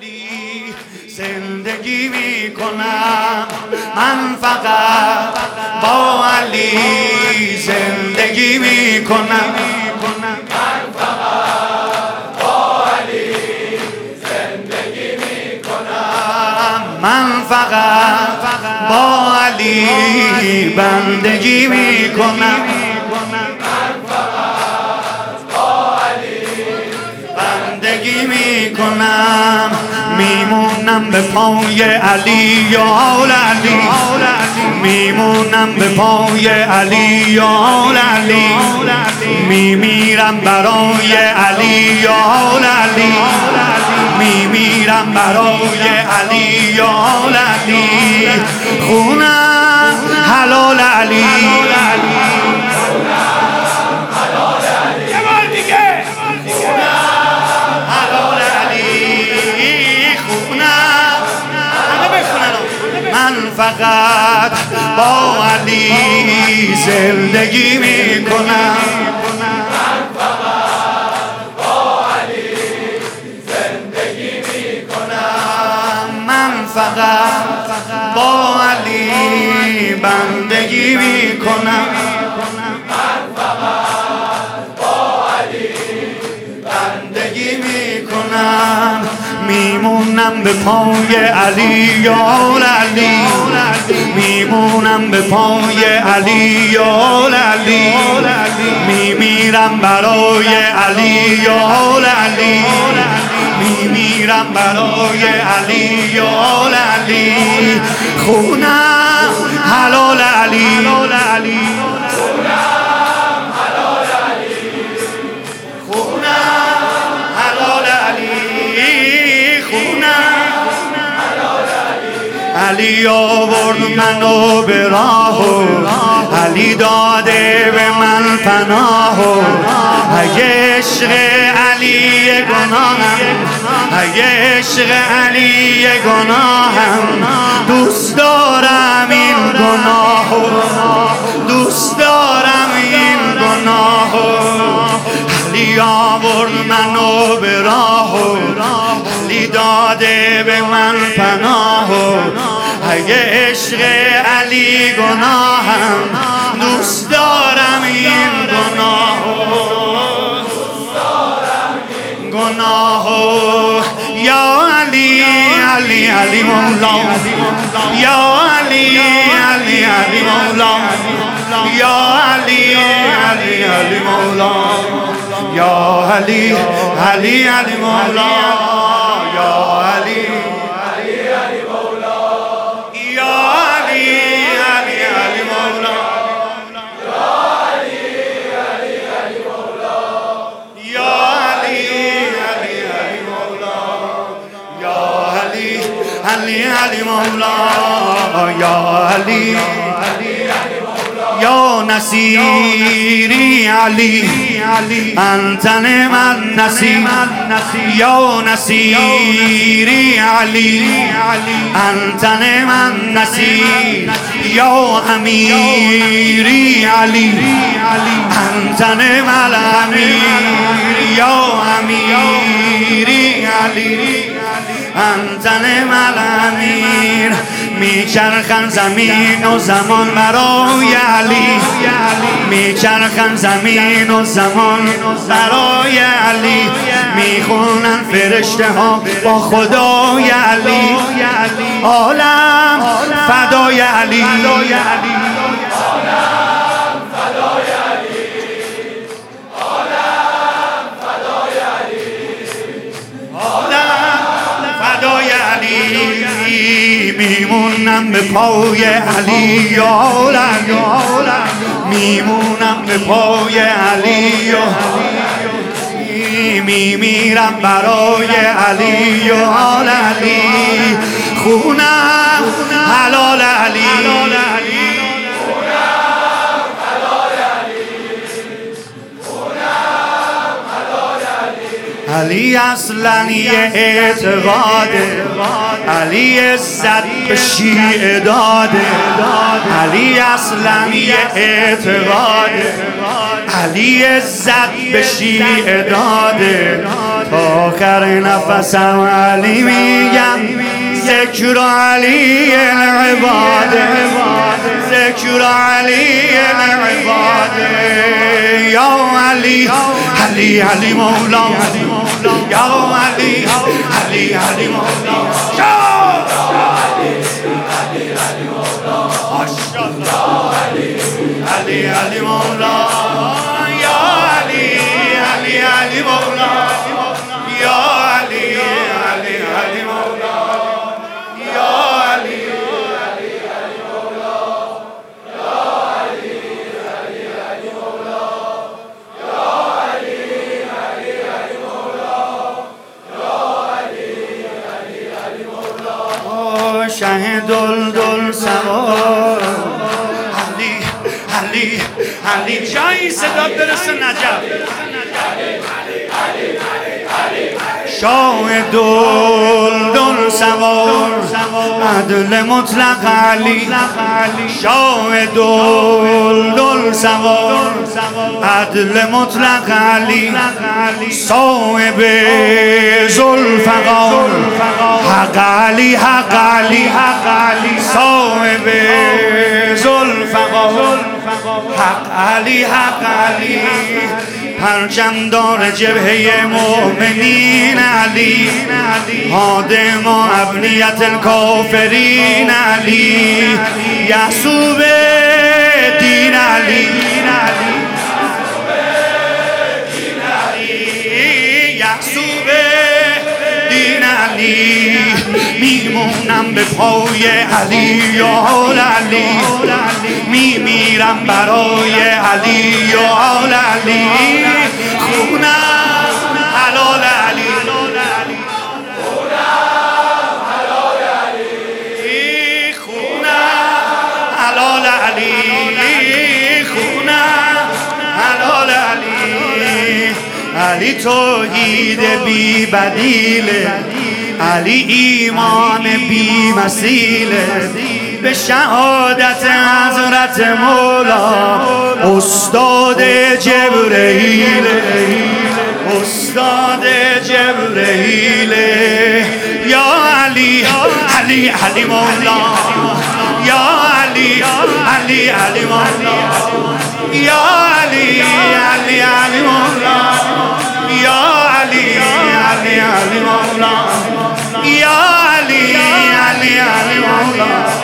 علی زندگی میکنم، من فقط با علی زندگی میکنم، من فقط با علی زندگی میکنم، من فقط با علی بندگی میکنم، بندگی میکنم، میمونم به پای علی یا علی، میمونم به پای علی یا علی، میمیرم برای علی یا علی، میمیرم برای علی یا علی، خونم حلال علی، من فقط با علی زندگی میکنم، من فقط با علی زندگی میکنم، من فقط با علی بندگی میکنم، من فقط با علی بندگی میکنم، میمونم به پای علی یا علی، میمونم به پای علی یا علی، میمیرم برای علی یا علی، میمیرم برای علی یا علی، خونم حلال علی، علی آورد منو به راه و علی داده به من پناه و اگه عشق علی گناهم، اگه عشق علی گناهم، دوست دارم این گناه و دوست دارم این گناه و علی آورد منو به راه و علی داده به من پناه و اگه عشق علی گناهم، دوست دارم این گناه یا علی علی علی مولا، یا علی علی علی مولا، یا علی علی علی مولا، یا علی علی علی مولا، یا علی علی علی مولا، یا علی یا نصیری علی، انت نعم النصیر، یا نصیری علی، انت نعم النصیر، یا امیری علی، انت نعم الامیر، یا امیری علی، انت نعم الامیر، میچرخن زمین و زمان برای علی، میچرخن زمین و زمان برای علی، میخونن فرشته ها با خدای علی، عالم فدای علی، میمونم به پای علی یا علی، میمونم به پای علی یا علی، میمیرم برای علی یا علی، خونم حلال علی، علی اصلا یه اعتقاده، علی عزت به شیعه داده، علی اصلا یه اعتقاده، علی عزت به شیعه داده، تا آخر نفسم علی میگم ذکر علی العباده ذکر علی العباده یا علی علی علی مولا یا علی علی علی مولا یا علی علی مولا یا علی علی علی مولا یا علی علی علی مولا یا علی علی علی مولا یا علی علی علی مولا یا علی علی علی مولا یا علی علی علی مولا شه دل سوار علی جایی صدا برسه نجف شاه دل سوار عدل مطلق علی شاه دل سوار عدل مطلق علی صاحب ذوالفقار حق علی حق علی صاحب ذوالفقار حق علی حق علی پرچم دار جبهه مؤمنین علی هادم و ابنیت الکافرین علی یحسوب دین علی یحسوب دین علی میمونم به پای علی یا علی میمیرم برای علی یا علی خونم حلال علی خونم حلال علی خونم حلال علی علی توحید بی بدیله علی ایمان بی مثیله به شهادت حضرت مولا استاد جبرئیل استاد جبرئیل یا علی علی علی مولا یا علی علی علی مولا یا علی علی علی مولا یا علی علی علی مولا یا علی علی علی مولا